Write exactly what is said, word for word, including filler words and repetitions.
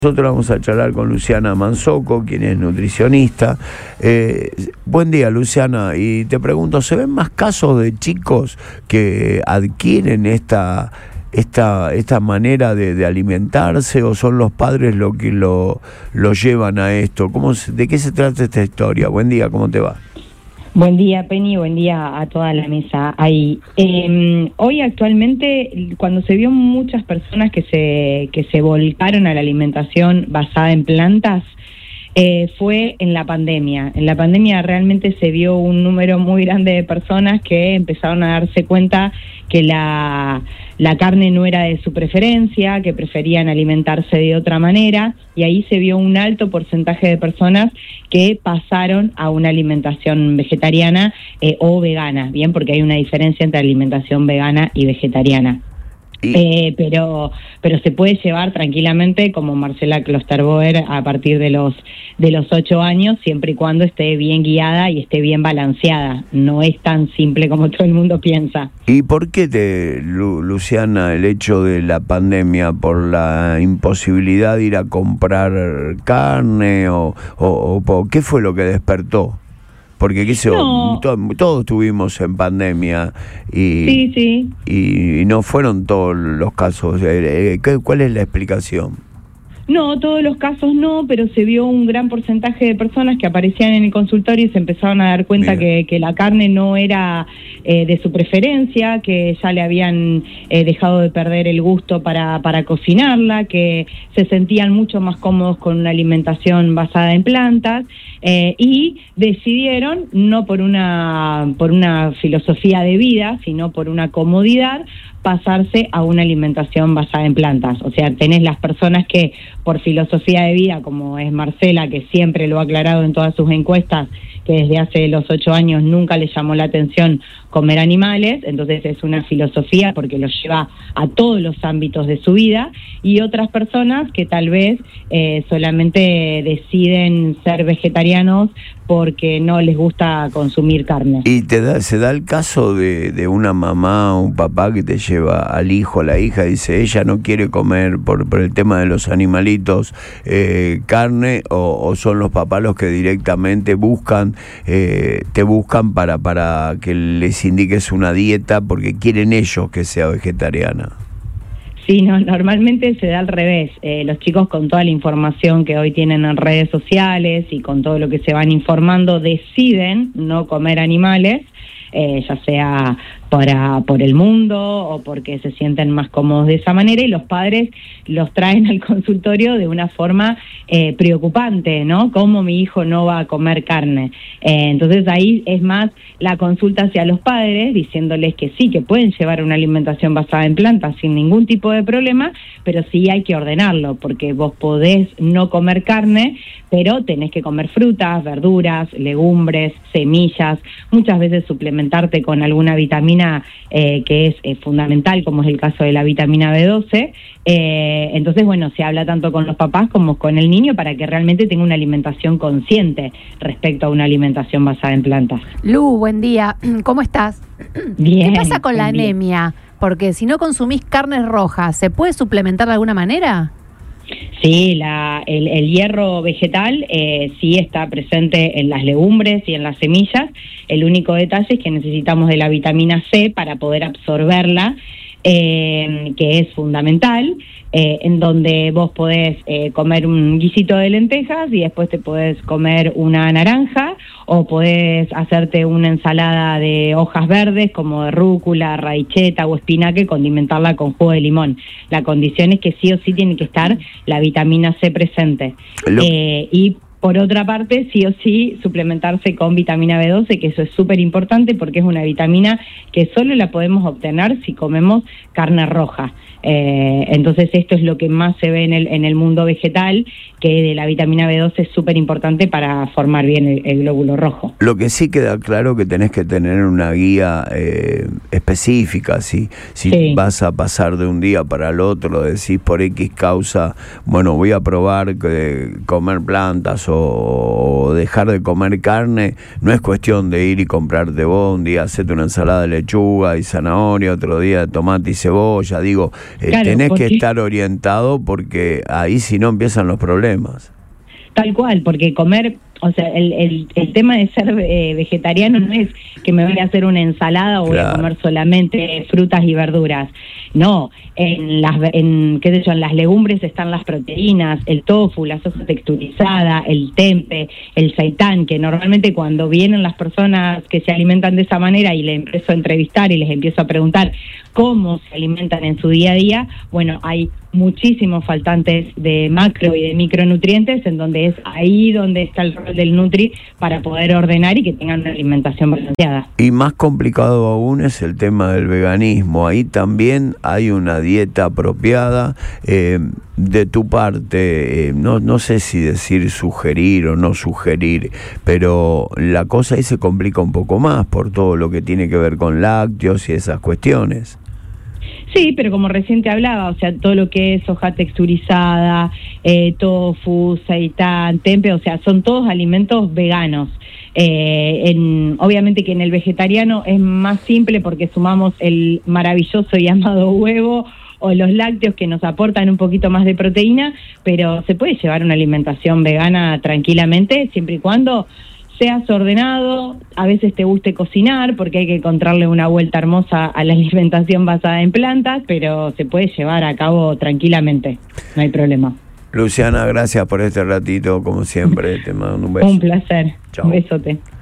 Nosotros vamos a charlar con Luciana Manzoco, quien es nutricionista. Eh, buen día, Luciana. Y te pregunto, ¿se ven más casos de chicos que adquieren esta esta esta manera de, de alimentarse o son los padres los que lo, lo llevan a esto? ¿Cómo, ¿De qué se trata esta historia? Buen día, ¿cómo te va? Buen día, Penny, buen día a toda la mesa ahí. Eh, hoy actualmente, cuando se vio muchas personas que se que se volcaron a la alimentación basada en plantas, eh, fue en la pandemia. En la pandemia realmente se vio un número muy grande de personas que empezaron a darse cuenta que la, la carne no era de su preferencia, que preferían alimentarse de otra manera, y ahí se vio un alto porcentaje de personas que pasaron a una alimentación vegetariana eh, o vegana, bien, porque hay una diferencia entre alimentación vegana y vegetariana. Y... Eh, pero pero se puede llevar tranquilamente, como Marcela Klosterboer, a partir de los de los ocho años, siempre y cuando esté bien guiada y esté bien balanceada. No es tan simple como todo el mundo piensa. ¿Y por qué, te, Lu, Luciana, el hecho de la pandemia, por la imposibilidad de ir a comprar carne o, o, o qué fue lo que despertó? Porque qué sé yo, no. to, todos estuvimos en pandemia y, sí, sí. y, y no fueron todos los casos. ¿Cuál es la explicación? No, todos los casos no, pero se vio un gran porcentaje de personas que aparecían en el consultorio y se empezaron a dar cuenta que, que la carne no era eh, de su preferencia, que ya le habían eh, dejado de perder el gusto para, para cocinarla, que se sentían mucho más cómodos con una alimentación basada en plantas, eh, y decidieron, no por una, por una filosofía de vida, sino por una comodidad, pasarse a una alimentación basada en plantas. O sea, tenés las personas que por filosofía de vida, como es Marcela, que siempre lo ha aclarado en todas sus encuestas, que desde hace los ocho años nunca le llamó la atención comer animales, entonces es una filosofía porque lo lleva a todos los ámbitos de su vida, y otras personas que tal vez eh, solamente deciden ser vegetarianos porque no les gusta consumir carne. ¿Y te da, se da el caso de, de una mamá o un papá que te lleva al hijo, a la hija, y dice, ella no quiere comer por, por el tema de los animalitos eh, carne, o, o son los papás los que directamente buscan, eh, te buscan para, para que les indiques una dieta porque quieren ellos que sea vegetariana? Sí, no, normalmente se da al revés. Eh, los chicos, con toda la información que hoy tienen en redes sociales y con todo lo que se van informando, deciden no comer animales, eh, ya sea para, por el mundo o porque se sienten más cómodos de esa manera, y los padres los traen al consultorio de una forma eh, preocupante, ¿no? ¿Cómo mi hijo no va a comer carne? Eh, entonces ahí es más la consulta hacia los padres, diciéndoles que sí, que pueden llevar una alimentación basada en plantas sin ningún tipo de problema, pero sí hay que ordenarlo, porque vos podés no comer carne, pero tenés que comer frutas, verduras, legumbres, semillas, muchas veces suplementarte con alguna vitamina Eh, que es eh, fundamental, como es el caso de la vitamina B doce. Eh, entonces, bueno, se habla tanto con los papás como con el niño para que realmente tenga una alimentación consciente respecto a una alimentación basada en plantas. Lu, buen día. ¿Cómo estás? Bien. ¿Qué pasa con la bien. anemia? Porque si no consumís carnes rojas, ¿se puede suplementar de alguna manera? Sí, la, el, el hierro vegetal eh, sí está presente en las legumbres y en las semillas. El único detalle es que necesitamos de la vitamina C para poder absorberla, eh, que es fundamental, eh, en donde vos podés eh, comer un guisito de lentejas y después te podés comer una naranja, o podés hacerte una ensalada de hojas verdes como de rúcula, raicheta o espinaque, condimentarla con jugo de limón. La condición es que sí o sí tiene que estar la vitamina C presente. Eh, y por otra parte, sí o sí, suplementarse con vitamina B doce, que eso es súper importante porque es una vitamina que solo la podemos obtener si comemos carne roja. Eh, entonces esto es lo que más se ve en el, en el mundo vegetal, que de la vitamina B doce es súper importante para formar bien el, el glóbulo rojo. Lo que sí queda claro que tenés que tener una guía eh, específica, ¿sí? Si sí. Vas a pasar de un día para el otro, decís por X causa, bueno, voy a probar que comer plantas o dejar de comer carne, no es cuestión de ir y comprarte vos un día, hacerte una ensalada de lechuga y zanahoria, otro día de tomate y cebolla. Digo, eh, Claro, tenés porque... que estar orientado, porque ahí si no empiezan los problemas. Tal cual, porque comer, o sea, el, el, el tema de ser eh, vegetariano no es que me voy a hacer una ensalada o Claro. voy a comer solamente frutas y verduras. No, en las en qué sé yo, en las legumbres están las proteínas, el tofu, la soja texturizada, el tempe, el seitán, que normalmente cuando vienen las personas que se alimentan de esa manera y les empiezo a entrevistar y les empiezo a preguntar cómo se alimentan en su día a día, bueno, hay muchísimos faltantes de macro y de micronutrientes, en donde es ahí donde está el rol del Nutri para poder ordenar y que tengan una alimentación balanceada. Y más complicado aún es el tema del veganismo. Ahí también hay una dieta apropiada. Eh, de tu parte, eh, no, no sé si decir sugerir o no sugerir, pero la cosa ahí se complica un poco más por todo lo que tiene que ver con lácteos y esas cuestiones. Sí, pero como recién te hablaba, o sea, todo lo que es soja texturizada, eh, tofu, seitán, tempe, o sea, son todos alimentos veganos. Eh, en, obviamente que en el vegetariano es más simple porque sumamos el maravilloso y amado huevo o los lácteos que nos aportan un poquito más de proteína, pero se puede llevar una alimentación vegana tranquilamente, siempre y cuando seas ordenado, a veces te guste cocinar, porque hay que encontrarle una vuelta hermosa a la alimentación basada en plantas, pero se puede llevar a cabo tranquilamente, no hay problema. Luciana, gracias por este ratito, como siempre, te mando un beso. Un placer, Chao. un besote.